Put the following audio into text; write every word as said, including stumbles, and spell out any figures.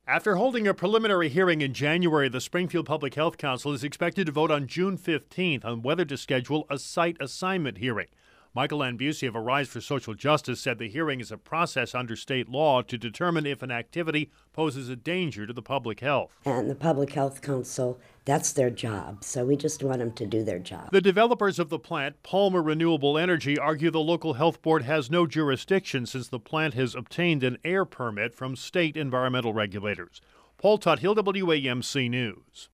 After holding a preliminary hearing in January, the Springfield Public Health Council is expected to vote on June fifteenth on whether to schedule a site assignment hearing. Michael Anbusi of Arise for Social Justice said the hearing is a process under state law to determine if an activity poses a danger to the public health. And the Public Health Council, that's their job, so we just want them to do their job. The developers of the plant, Palmer Renewable Energy, argue the local health board has no jurisdiction since the plant has obtained an air permit from state environmental regulators. Paul Tuthill, W A M C News.